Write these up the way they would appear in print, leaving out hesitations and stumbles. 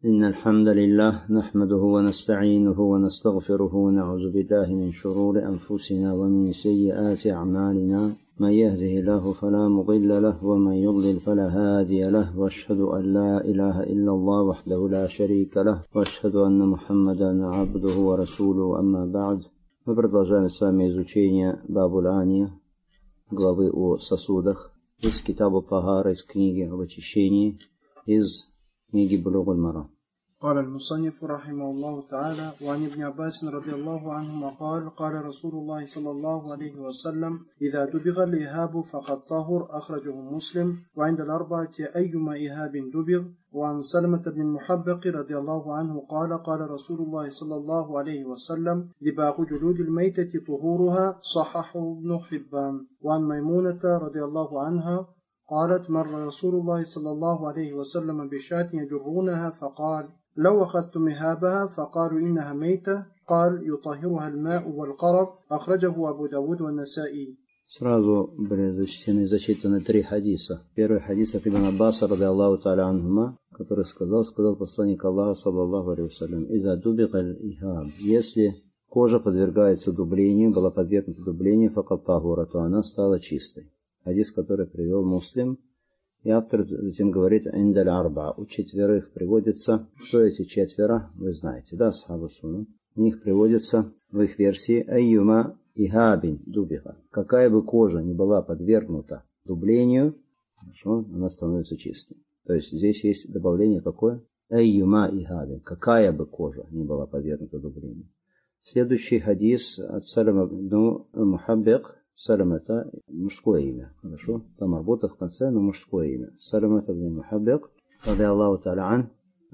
إن الحمد لله نحمده ونستعينه ونستغفره ونعوذ بالله من شرور أنفسنا ومن سيئات أعمالنا من يهده الله فلا مضل له ومن يضلل فلا هادي له وأشهد أن لا إله إلا الله وحده لا شريك له وأشهد أن محمدا عبده ورسوله أما بعد. Мы продолжаем с вами изучение Бабуль Ания, главы о сосудах, из Китабу Тахара, из книги об очищении, из книги Булугуль Марам. قال المصنف رحمه الله تعالى: وعن ابن عباس رضي الله عنهما قال: قال رسول الله صلى الله عليه وسلم: إذا دبغ الإهاب فقد طهر، أخرجه مسلم. وعند الأربعة أيما إهاب دبغ. وعن سلمة بن المحبق رضي الله عنه قال: قال رسول الله صلى الله عليه وسلم: دباغ جلود الميتة طهورها، صححه ابن حبان. وعن ميمونة رضي الله عنها قالت: مر رسول الله صلى الله عليه وسلم بشاة يجرونها فقال: لو أخذتم إهابها، فقالوا إنها ميتة، قال: يطهرها الماء والقرض، أخرجه أبو داود والنسائي. Сразу были зачитаны три хадиса. Первый хадис от Ибн Аббаса, ради Аллаху та'аля анхума, который сказал посланник Аллаха, саллаллаху алейхи вассалям: «Иза дубигаль ихаб». Если кожа подвергается дублению, была подвергнута дублению, факад тахура, то она стала чистой. Хадис, который привел Муслим. И автор затем говорит: «Индаль арба». У четверых приводится, кто эти четверо, вы знаете, да, асхабу сунна. У них приводится в их версии айюма ихабин дубиха. Какая бы кожа ни была подвергнута дублению, хорошо, она становится чистой. То есть здесь есть добавление какое? Айюма ихабин. Какая бы кожа ни была подвергнута дублению. Следующий хадис от Салама ибн Мухаббик. Салам — это мужское имя, хорошо? Там работа в конце, но мужское имя. Салам ибн Мухаббик, ради Аллаху та'аля ан,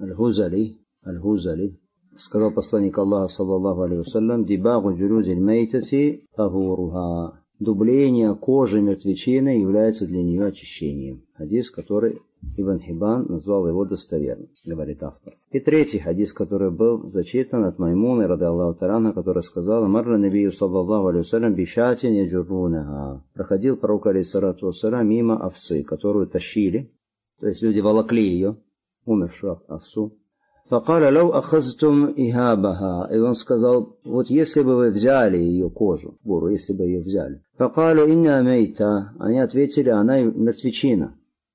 аль-Хузали, сказал посланник Аллаха, саллаллаху алейхи вассалям: «Дибагу джулудиль мейтати тавуруха». Дубление кожи мертвечины является для нее очищением. Хадис, который Ибн Хиббан назвал его достоверным, говорит автор. И третий хадис, который был зачитан от Маймуны, ради Аллаху та'аля, который сказал: «Марра набию саллаллаху алейхи вассалям бишатин яджурунага». Проходил пророк алейхиссалату вассалям мимо овцы, которую тащили, то есть люди волокли ее, умершую овцу. «Факаля лау ахазтум ихабаха». И он сказал: вот если бы вы взяли ее кожу, буру, если бы ее взяли. «Факалю инна мейта». Они ответили: она мертвечина.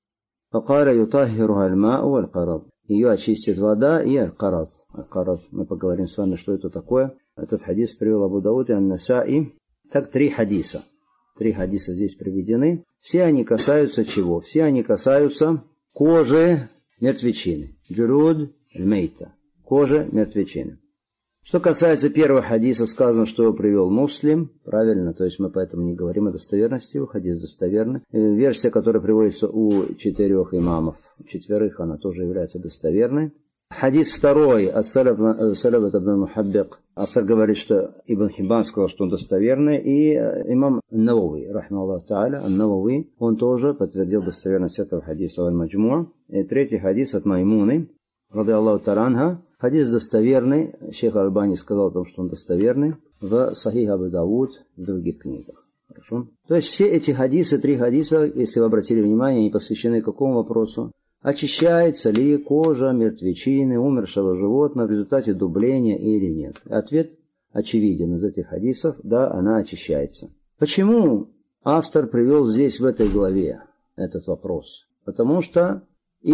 «Факаля ютахиру аль-мау аль-карад». Ее очистит вода и аль-карад. Аль-карад, мы поговорим с вами, что это такое. Этот хадис привел Абу Дауд и Ан-Насаи. Так, три хадиса. Три хадиса здесь приведены. Все они касаются чего? Все они касаются кожи мертвечины. Джуруд аль-мейта. Кожа мертвечины. Что касается первого хадиса, сказано, что его привел Муслим. Правильно, то есть мы поэтому не говорим о достоверности его. Хадис достоверный. Версия, которая приводится у четырех имамов, у четверых, она тоже является достоверной. Хадис второй от Салама ибн Мухаббик. Автор говорит, что Ибн Хиббан сказал, что он достоверный. И имам Навави, рахмаллаху та'аля, Ан-Навави, он тоже подтвердил достоверность этого хадиса аль-Маджмуа. И третий хадис от Маймуны, ради Аллаху та'аля анха. Хадис достоверный. Шейх Аль-Бани сказал о том, что он достоверный в Сахих Абу Дауд, в других книгах. Хорошо? То есть все эти хадисы, три хадиса, если вы обратили внимание, они посвящены какому вопросу? Очищается ли кожа мертвечины, умершего животного в результате дубления или нет? Ответ очевиден из этих хадисов: да, она очищается. Почему автор привел здесь в этой главе этот вопрос? Потому что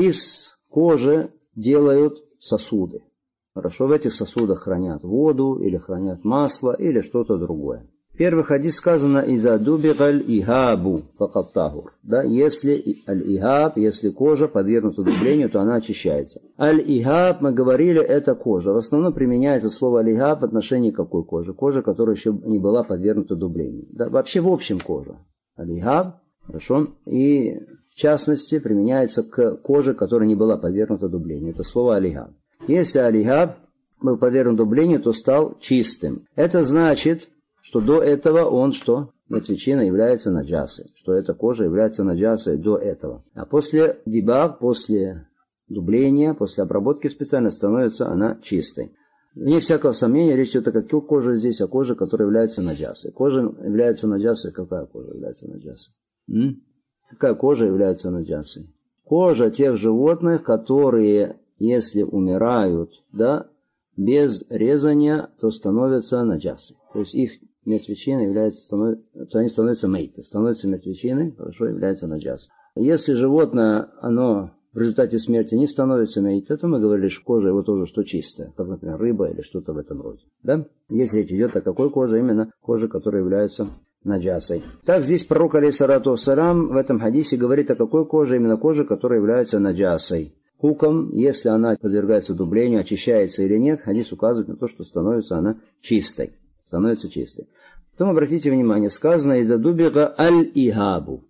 из кожи делают сосуды. Хорошо, в этих сосудах хранят воду, или хранят масло, или что-то другое. Первый хадис сказано: «Иза дубигаль ихабу факад тахур». Да, если аль-ихаб, если кожа подвергнута дублению, то она очищается. Аль-ихаб, мы говорили, это кожа. В основном применяется слово аль-ихаб в отношении какой кожи? Кожи, которая еще не была подвергнута дублению. Да, вообще в общем кожа. Аль-ихаб, хорошо, и в частности применяется к коже, которая не была подвергнута дублению. Это слово аль-ихаб. Если аль-ихаб был подвергнут дублению, то стал чистым. Это значит, что до этого он что? Мертвечина является наджасой. Что эта кожа является наджасой до этого. А после дибаг, после дубления, после обработки специально становится она чистой. Вне всякого сомнения, речь идет о какой коже здесь, о коже, которая является наджасой. Кожа является наджасой. Какая кожа является наджасой? Какая кожа является наджасой? Кожа тех животных, которые если умирают, да, без резания, то становятся наджасой. То есть их мертвечина они становятся мейты, становятся мертвечиной, хорошо, является наджасой. Если животное, оно в результате смерти не становится мейта, то мы говорили, что кожа его тоже что чистая, как, например, рыба или что-то в этом роде. Да? Здесь речь идет о какой коже? Именно коже, которая является наджасой. Так, здесь пророк, алейхиссалату вассалям, в этом хадисе говорит о какой коже? Именно коже, которая является наджасой. Хуком, если она подвергается дублению, очищается или нет, хадис указывает на то, что становится она чистой. Становится чистой. Потом обратите внимание, сказано «Иза дубига аль-ихабу».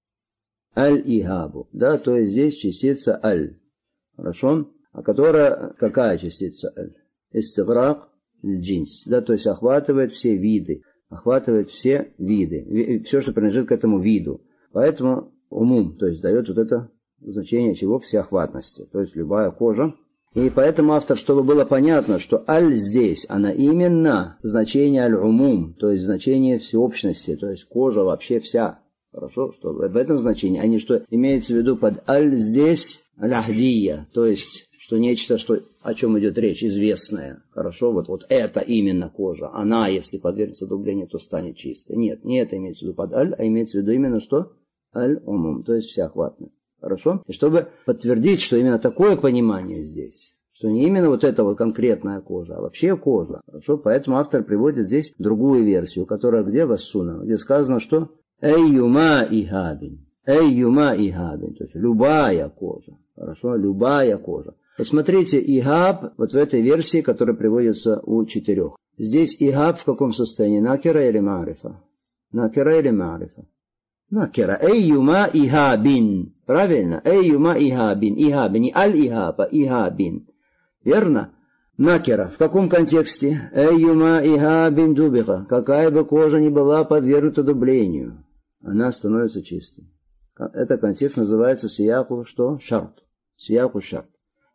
Аль-ихабу. Да, то есть здесь частица аль. Хорошо? А которая, какая частица аль? Истиграк джинс. Да, то есть охватывает все виды. Охватывает все виды. Все, что принадлежит к этому виду. Поэтому умум, то есть дает вот это значение чего? Всеохватности. То есть любая кожа. И поэтому автор, чтобы было понятно, что аль здесь, она именно значение аль-умум, то есть значение всеобщности, то есть кожа вообще вся. Хорошо, что в этом значении, а не что имеется в виду под аль здесь аль-ахдия, то есть что нечто, что, о чем идет речь, известное. Хорошо, вот это именно кожа. Она, если подвергнется дублению, то станет чистой. Нет, не это имеется в виду под аль, а имеется в виду именно что? Аль-умум, то есть всеохватность. Хорошо? И чтобы подтвердить, что именно такое понимание здесь, что не именно вот эта вот конкретная кожа, а вообще кожа. Хорошо? Поэтому автор приводит здесь другую версию, которая где в ас-сунна, где сказано, что «Эйюма ихабин». «Эйюма ихабин». То есть любая кожа. Хорошо? Любая кожа. Посмотрите, ихаб, вот в этой версии, которая приводится у 4. Здесь ихаб в каком состоянии? Накира или маарифа? Накира или маарифа? Накира. Эйюма ихабин. Правильно? Эйюма ихабин. Ихабин. Не аль-ихаба. Ихабин. Верно? Накира. В каком контексте? Эйюма ихабин дубиха. Какая бы кожа ни была подвергнута дублению, она становится чистой. Этот контекст называется сияху что? Шарт. Сияху шарт.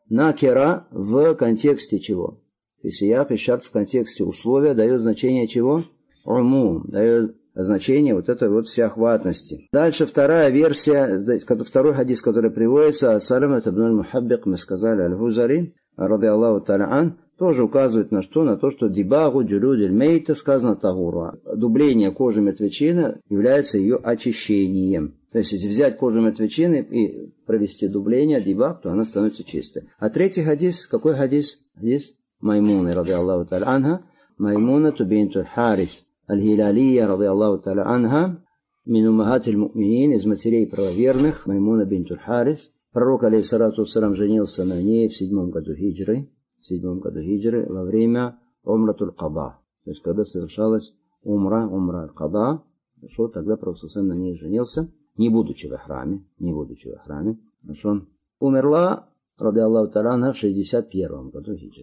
Накира в контексте чего? И сиях и шарт в контексте условия дает значение чего? Умум. Дает значение вот этой вот всеохватности. Дальше вторая версия, второй хадис, который приводится от Саламат ибн аль-Мухаббик, мы сказали, аль-Хузари, ради Аллаху та'аля ан, тоже указывает на что? На то, что дибагу джулюдиль мейта сказано тагура. Дубление кожи мертвечины является ее очищением. То есть, если взять кожу мертвечины и провести дубление, дибаг, то она становится чистой. А третий хадис, какой хадис? Хадис Маймуны, ради Аллаху та'аля анха, Маймуна бинтуль Харис аль-Хилалия, ради Аллаху та'аля анха, мин уммахатиль му'минин, из матерей правоверных, Маймуна бинтуль Харис. Пророк, алейхиссалату вассалям, женился на ней в 7 году хиджры, во время умратуль када. То есть, когда совершалась умра аль-када, хорошо, тогда пророк на ней женился, не будучи в храме. Хорошо. Умерла, ради Аллаху та'аля анха, в 61 году хиджры.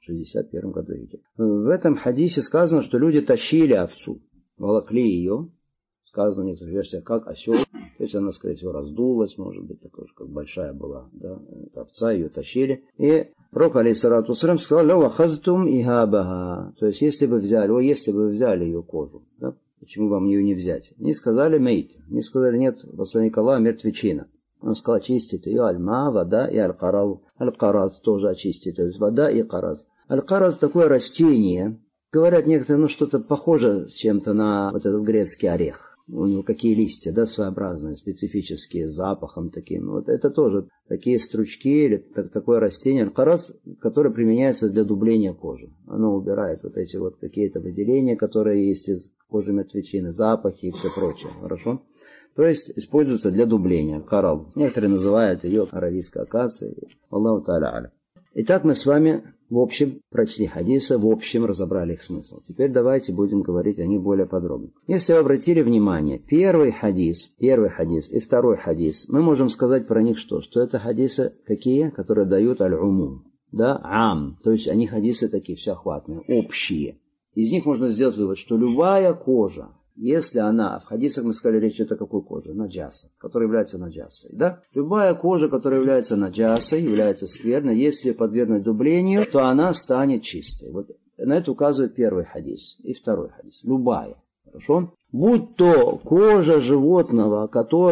В этом хадисе сказано, что люди тащили овцу, волокли ее, сказано в некоторых версиях, как осел. То есть она, скорее всего, раздулась, может быть, такой же, как большая была, да, овца, ее тащили. И пророк, алейхиссалату вассалям, сказал, «Ля вахазтум ихабаха». То есть, если бы взяли ее кожу, да, почему вам ее не взять? Они сказали мейт, они сказали, нет, посланник Аллаха, мертвечина. Он сказал, очистит ее альма, вода и аль-караз. Аль-караз тоже очистит, то есть вода и караз. Аль-караз такое растение, говорят некоторые, что-то похоже чем-то на вот этот грецкий орех. У него какие листья, да, своеобразные, специфические, с запахом таким. Вот это тоже такие стручки или такое растение, аль-караз, которое применяется для дубления кожи. Оно убирает вот эти вот какие-то выделения, которые есть из кожи мертвечины, запахи и все прочее. Хорошо? То есть используется для дубления, коралл. Некоторые называют ее аравийской акацией. Аллаху та'аля аля. Итак, мы с вами в общем прочли хадисы, в общем разобрали их смысл. Теперь давайте будем говорить о них более подробно. Если вы обратили внимание, первый хадис и второй хадис, мы можем сказать про них что? Что это хадисы какие? Которые дают аль-умум. Да, ам. То есть они хадисы такие всеохватные, общие. Из них можно сделать вывод, что любая кожа, если она, в хадисах мы сказали, речь идет о какой коже? Наджаса, которая является наджасой. Да? Любая кожа, которая является наджасой, является скверной, если подвергнуть дублению, то она станет чистой. Вот на это указывает первый хадис и второй хадис. Любая. Хорошо? Будь то кожа животного, которая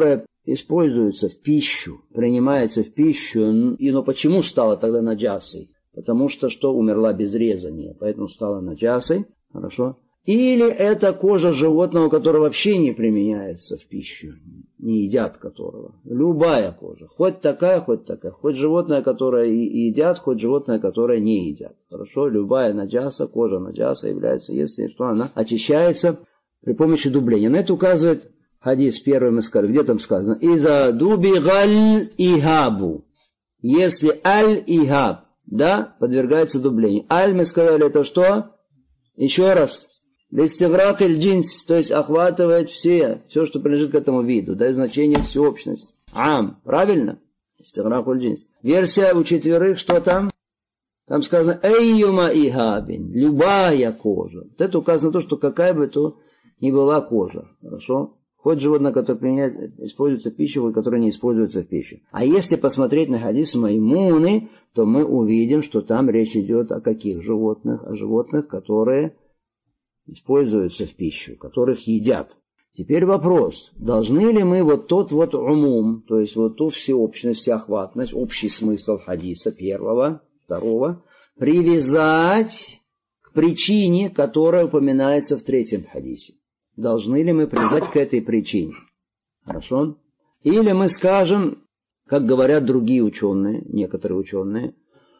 используется в пищу, принимается в пищу, но почему стала тогда наджасой? Потому что умерла без резания, поэтому стала наджасой, хорошо? Или это кожа животного, которое вообще не применяется в пищу, не едят которого. Любая кожа, хоть такая, хоть животное, которое едят, хоть животное, которое не едят. Хорошо, любая наджаса, кожа наджаса является, если что, она очищается при помощи дубления. На это указывает хадис первый, мы сказали, где там сказано? «Иза дубигаль ихабу». Если аль-ихаб, да, подвергается дублению. Аль, мы сказали, это что? Еще раз. Листиграк иль-джинс, то есть охватывает все, что принадлежит к этому виду, дает значение всеобщности. Ам, правильно? Листиграк иль-джинс. Версия у четверых, что там? Там сказано «эйюма ихабин», любая кожа. Вот это указано то, что какая бы то ни была кожа. Хорошо? Хоть животное, которое используется в пищу, хоть которое не используется в пищу. А если посмотреть на хадис Маймуны, то мы увидим, что там речь идет о каких животных? О животных, которые используются в пищу, которых едят. Теперь вопрос, должны ли мы вот тот вот умум, то есть вот ту всеобщность, всеохватность, общий смысл хадиса первого, второго, привязать к причине, которая упоминается в третьем хадисе? Должны ли мы привязать к этой причине? Хорошо? Или мы скажем, как говорят другие ученые, некоторые ученые,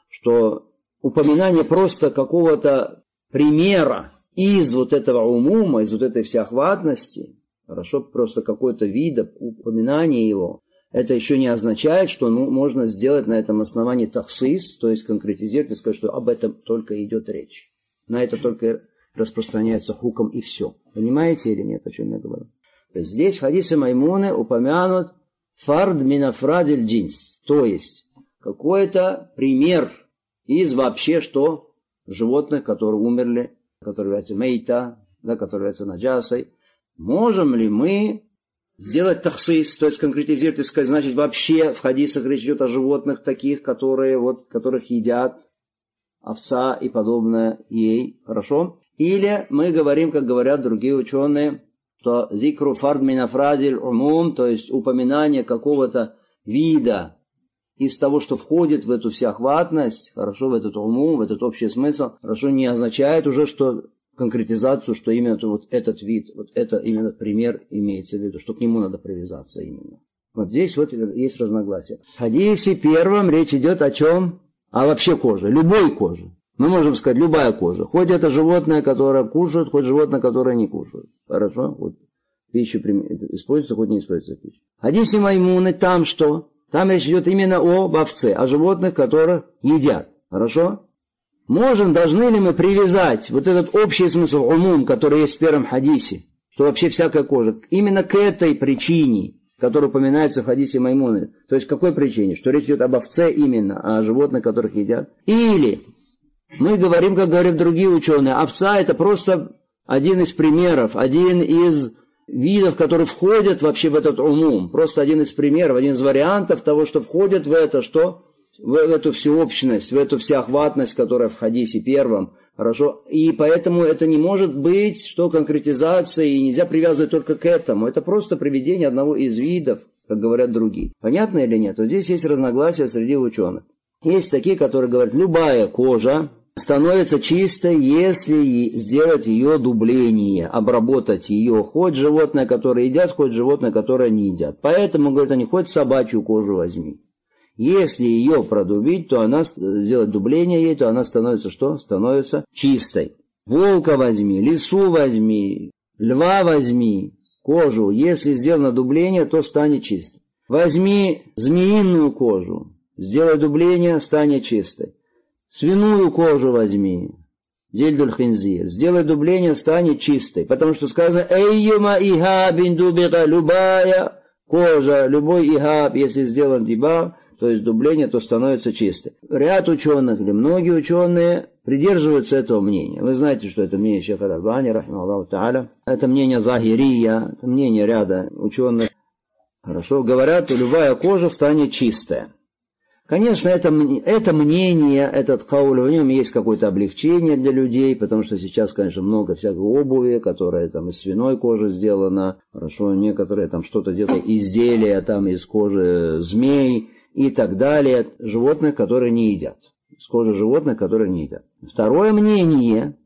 что упоминание просто какого-то примера из вот этого умума, из вот этой всеохватности, хорошо, просто какой-то вид, упоминание его, это еще не означает, что можно сделать на этом основании тахсис, то есть конкретизировать и сказать, что об этом только идет речь. На это только распространяется хуком и все. Понимаете или нет, о чем я говорю? То есть здесь в хадисе Маймуны упомянут фард минафрадиль джинс, то есть какой-то пример из вообще животных, которые умерли, которые являются мейта, да, которые являются наджасой. Можем ли мы сделать тахсис, то есть конкретизировать и сказать, значит, вообще в хадисах речь идет о животных таких, которых едят овца и подобное ей, хорошо? Или мы говорим, как говорят другие ученые, что зикру фард минафрадиль умум, то есть упоминание какого-то вида из того, что входит в эту всеохватность, хорошо, в этот умум, в этот общий смысл, хорошо, не означает уже, что конкретизацию, что именно вот этот вид, вот это именно пример имеется в виду, что к нему надо привязаться именно. Вот здесь вот есть разногласия. В хадисе первом речь идет о чем? О вообще коже, любой коже. Мы можем сказать, любая кожа. Хоть это животное, которое кушает, хоть животное, которое не кушает. Хорошо? Вот пищу используется, хоть не используется пища. В хадисе Маймуны там что? Там речь идет именно об овце, о животных, которых едят. Хорошо? Должны ли мы привязать вот этот общий смысл умум, который есть в первом хадисе, что вообще всякая кожа, именно к этой причине, которая упоминается в хадисе Маймуны? То есть, к какой причине? Что речь идет об овце именно, о животных, которых едят? Или мы говорим, как говорят другие ученые, овца это просто один из примеров, один из видов, которые входят вообще в этот умум. Просто один из примеров, один из вариантов того, что входит в это, в эту всеобщность, в эту всеохватность, которая в хадисе первом. Хорошо? И поэтому это не может быть, конкретизация, и нельзя привязывать только к этому. Это просто приведение одного из видов, как говорят другие. Понятно или нет? Вот здесь есть разногласия среди ученых. Есть такие, которые говорят, любая кожа становится чистой, если сделать ее дубление, обработать ее, хоть животное, которое едят, хоть животное, которое не едят. Поэтому, говорят они, хоть собачью кожу возьми. Если ее продубить, то она, сделать дубление ей, то она становится что? Становится чистой. Волка возьми, лису возьми, льва возьми, кожу. Если сделано дубление, то станет чистой. Возьми змеиную кожу, сделай дубление, станет чистой. Свиную кожу возьми, дельдуль хинзир, сделай дубление, станет чистой. Потому что сказано, эйюма ихабин дубига, любая кожа, любой ихаб, если сделан дибав, то есть дубление, то становится чистой. Ряд ученых или многие ученые придерживаются этого мнения. Вы знаете, что это мнение Шейха Аль-Альбани, рахимахуллаху та'аля. Это мнение Захирия, это мнение ряда ученых. Хорошо, говорят, любая кожа станет чистая. Конечно, это мнение, этот кауль, в нем есть какое-то облегчение для людей, потому что сейчас, конечно, много всякой обуви, которая там из свиной кожи сделана, хорошо, некоторые там что-то делают, изделия там из кожи змей и так далее, животных, которые не едят, из кожи животных, которые не едят. Второе мнение,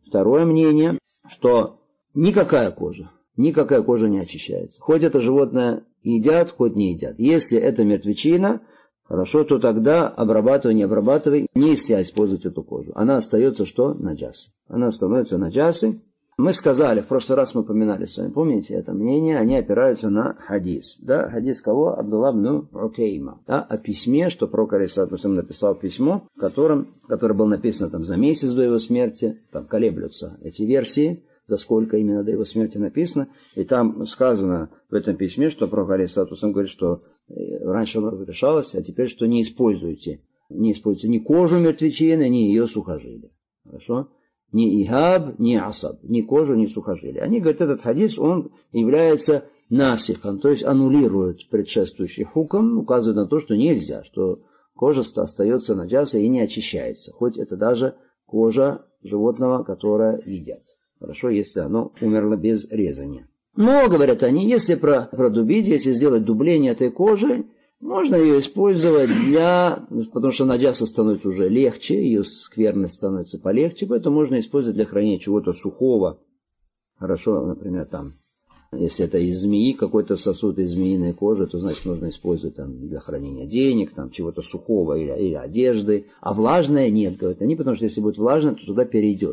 что никакая кожа не очищается, хоть это животное едят, хоть не едят. Если это мертвечина, хорошо, то тогда обрабатывай, не нельзя использовать эту кожу. Она остается что? Наджас. Она становится наджасой. Мы сказали, в прошлый раз мы упоминали с вами, помните это мнение, они опираются на хадис. Да, хадис кого? Абдулла ибн Укейма. Да, о письме, что пророк алейхиссалату вассалям написал письмо, которое было написано там за месяц до его смерти. Там колеблются эти версии, за сколько именно до его смерти написано. И там сказано в этом письме, что пророк алейхиссалату вассалям говорит, что раньше оно разрешалось, а теперь что не используйте ни кожу мертвечины, ни ее сухожилия. Хорошо? Ни ихаб, ни асаб, ни кожу, ни сухожилия. Они говорят, этот хадис, он является насихом, то есть аннулирует предшествующий хукм, указывает на то, что нельзя, что кожа остается наджасой и не очищается, хоть это даже кожа животного, которое едят. Хорошо, если оно умерло без резания. Но, говорят они, если продубить, если сделать дубление этой кожи, можно ее использовать потому что наджаса становится уже легче, ее скверность становится полегче, поэтому можно использовать для хранения чего-то сухого. Хорошо, например, там, если это из змеи, какой-то сосуд из змеиной кожи, то, значит, можно использовать там, для хранения денег, там, чего-то сухого или одежды. А влажное нет, говорят они, потому что если будет влажное, то туда перейдет.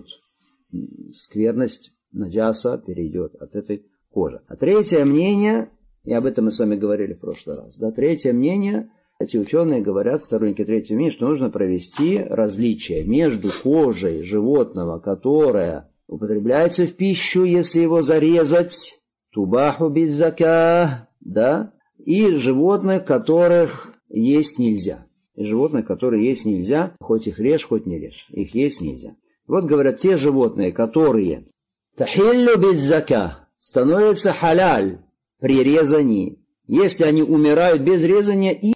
Скверность наджаса перейдет от этой кожи. А третье мнение, и об этом мы с вами говорили в прошлый раз, да, третье мнение, эти ученые говорят, сторонники третьего мнения, что нужно провести различие между кожей животного, которое употребляется в пищу, если его зарезать, тубаху без зака, да, и животных, которых есть нельзя. И животных, которые есть нельзя, хоть их режь, хоть не режь, их есть нельзя. Вот говорят, те животные, которые тахиллю без зака, становятся халяль при резании, если они умирают без резания